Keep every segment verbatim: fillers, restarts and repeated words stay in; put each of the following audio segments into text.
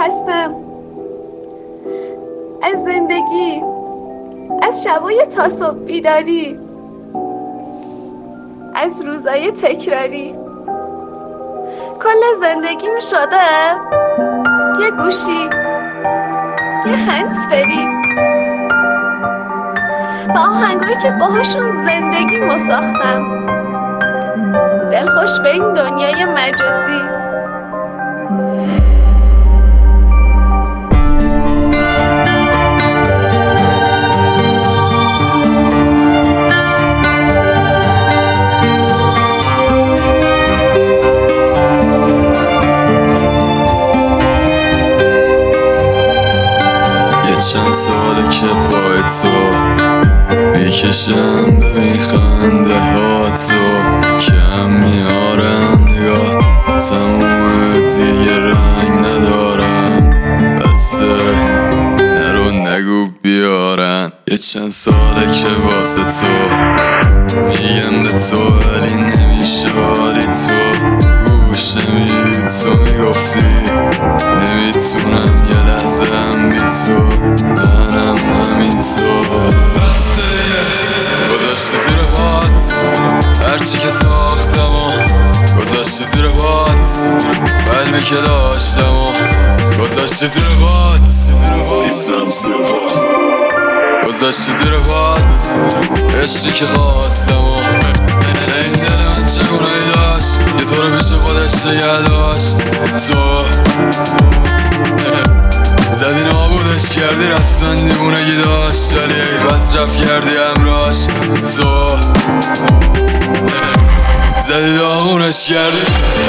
خستم از زندگی، از شبای تا صبح بیداری، از روزای تکراری. کل زندگیم شده یه گوشی، یه هندزفری با آهنگایی که باهاشون زندگیمو ساختم. دلخوش به این دنیای مجازی. چند ساله که پای تو میکشم به میخنده ها تو، کم میارم نگاه تموم دیگه رنگ ندارم، بسه نرو نگو بیارن. یه چند ساله که واسه تو میگم به تو ولی نمیشه، ولی تو گوش نمیدی. تو میگفتی نمیتونم یه لحظه هم بی تو، منم همین تو. گذاشتی زیر پات هرچی که ساختم و گذاشتی زیر پات قلبی که داشتم و گذاشتی زیر پات نیستم زیر پات. گذاشتی زیر پات عشقی که خواستم و این دل من چگونه‌ای داشت یه تو رو پیش خودش نگه داشت. تو زدی نابودش کردی، رسما دیوونگی داشت ولی ای پس رفت کردی همراش. تو زدی داغونش کردی.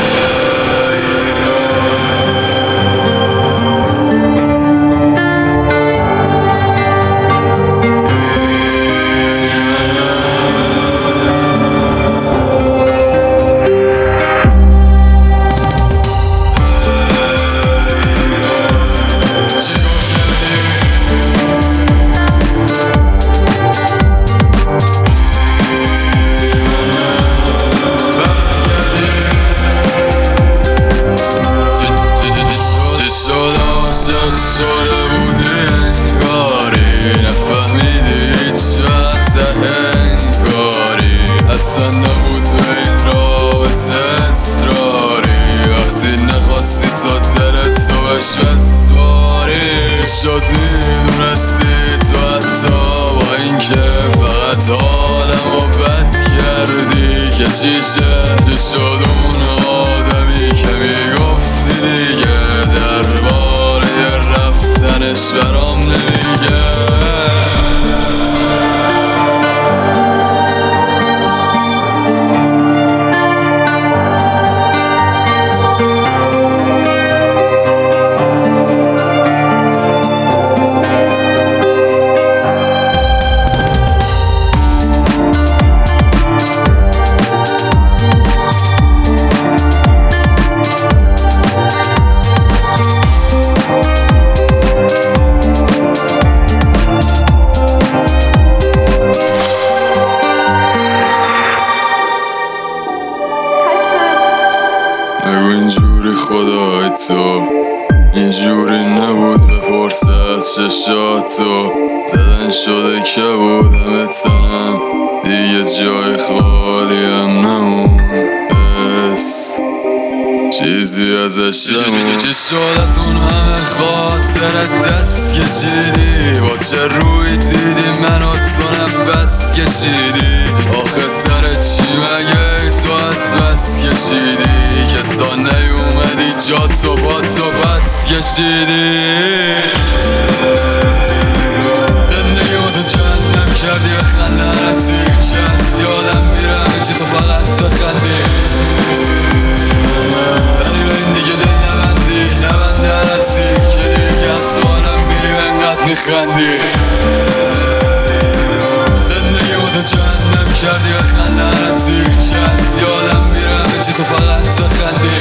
شده بودی انگاری، نفهمیدی هیچ وقت انگاری، اصلا نبود به این رابطه اصراری. وقتی نخواستی تا دلت تو بهش بسپاری، شد میدونستی تو حتی با این که فقط حالمو بد کردی که چیشه که شد اون آدمی که میگفتی دیگه درباره رفتنش برام نمیگه. اینجوری خدای تو اینجوری نبود، بپرس از چشاتو زدن شده که بودم تنم دیگه جای خالی هم نمون، بس چیزی ازش نمون. چی شد از اون همه خاطر دست کشیدی، با چه روی دیدی منو تو نفس کشیدی، آخه سر چی مگه تو از بس کشیدی که تا نیومدی جا تو با تو بس کشیدی. زندگیمو تو جهنم کردی به خندنتی که از یادم میرم چی تو فقط بخندی، ولی به این دیگه دل نبندی نبندنتی که دیگه از سوالم میری و انقدر میخندی. زندگیمو تو جهنم کردی به خندنتی که از یادم میرم چی تو فقط بخندی،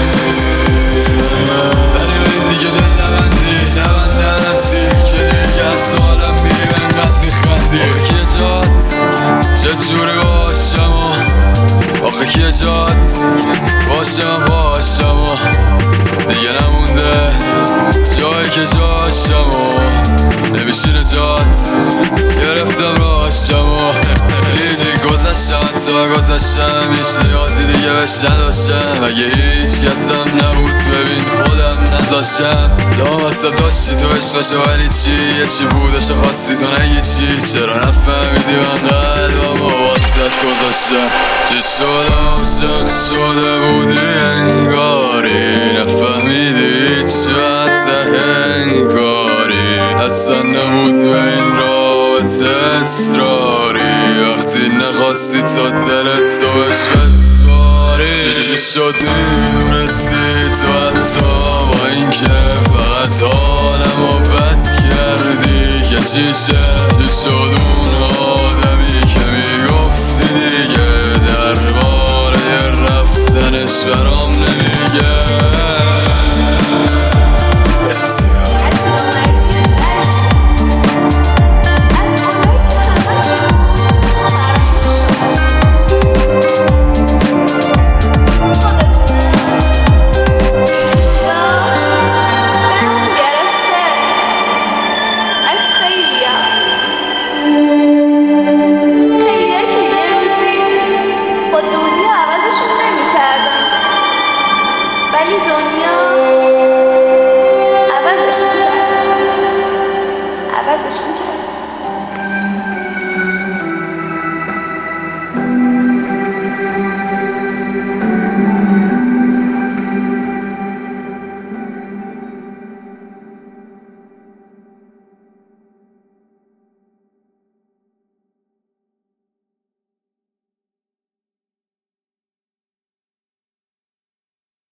ولی به این دیگه دل نبندی نبندنتی که دیگه از سوالم میری و انقدر میخندی. آخه کیه جات چه جوری باشم و آخه کیه جات باشم باش پاشم و دیگه نمونده جایی که جاشم و نمیشینه جات گرفتم راشم و دیدی گذشتم تا گذشتم هیچ نیازی دیگه بهش نداشتم اگه هیچ کسم نبود ببین خودم نذاشتم لامصب داشتی تو عشقاشه ولی چی یه چی بودش خواستی تو نگی چی چرا نفهمیدی من قلبم و واسدت گذاشتم چی شد عاشق شده بودی انگاری نفهمیدی هیچ وقت انگاری اصلا نبود به این رابطه اصراری وقتی نخواستی تو دلت تو بهش بسپاری چی شد میدونستی تو حتی با این که فقط حالمو بد کردی که چیشه چی شد اون آدمی که میگفتی دیگه درباره رفتنش برام